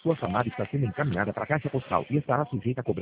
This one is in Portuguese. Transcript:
Sua chamada está sendo encaminhada para a caixa postal e estará sujeita a cobrança.